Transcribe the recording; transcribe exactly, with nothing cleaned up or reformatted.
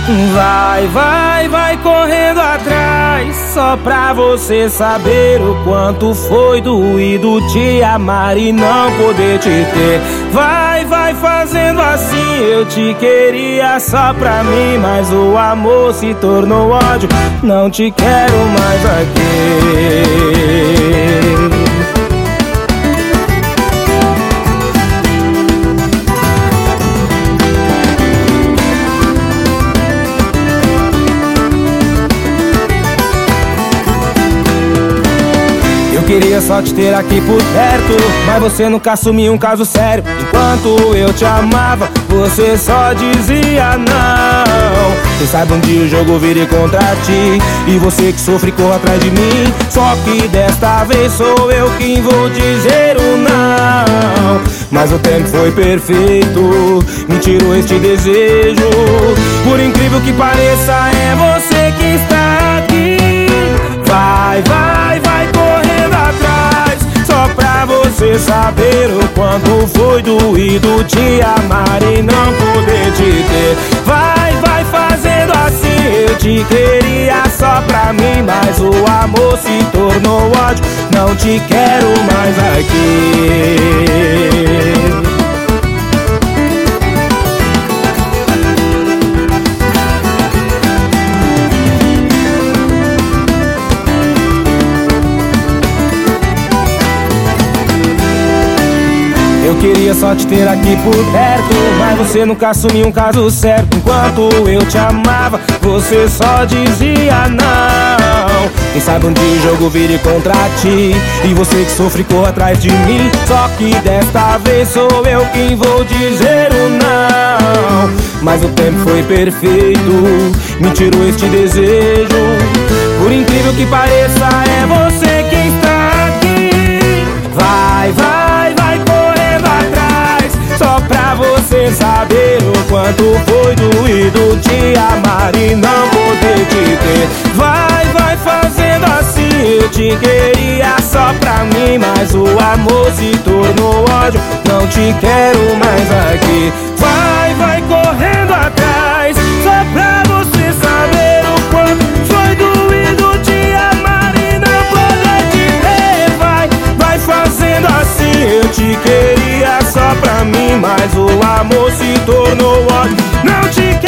Vai, vai, vai correndo atrás, só pra você saber o quanto foi doído te amar e não poder te ter. Vai, vai fazendo assim, eu te queria só pra mim, mas o amor se tornou ódio, não te quero mais aqui. Eu queria só te ter aqui por perto, mas você nunca assumiu um caso sério. Enquanto eu te amava, você só dizia não. Quem sabe um dia o jogo vire contra ti e você que sofre corra atrás de mim. Só que desta vez sou eu quem vou dizer o não. Mas o tempo foi perfeito, me tirou este desejo. Por incrível que pareça, é você que está aqui. Vai, vai, vai correndo atrás, só pra você saber o quanto foi doído te amar e não poder te ter. Vai, vai fazendo assim, eu te queria só pra mim, mas o amor se tornou ódio, não te quero mais aqui. Eu queria só te ter aqui por perto, mas você nunca assumiu um caso certo. Enquanto eu te amava, você só dizia não. Quem sabe um dia o jogo vire contra ti e você que sofre corra atrás de mim. Só que desta vez sou eu quem vou dizer o não. Mas o tempo foi perfeito, me tirou este desejo. Por incrível que pareça, é você quem está aqui. Vai, vai, vai correndo atrás, só pra você saber o quanto foi doído te amar e não poder te ter. Vai, vai fazendo assim, eu te queria só pra mim, mas o amor se tornou ódio, não te quero mais aqui. Vai, vai correndo atrás, só pra você saber o quanto foi doído te amar e não poder te ter. Vai, vai fazendo assim, eu te queria só pra mim, mas o amor se tornou ódio, não te quero.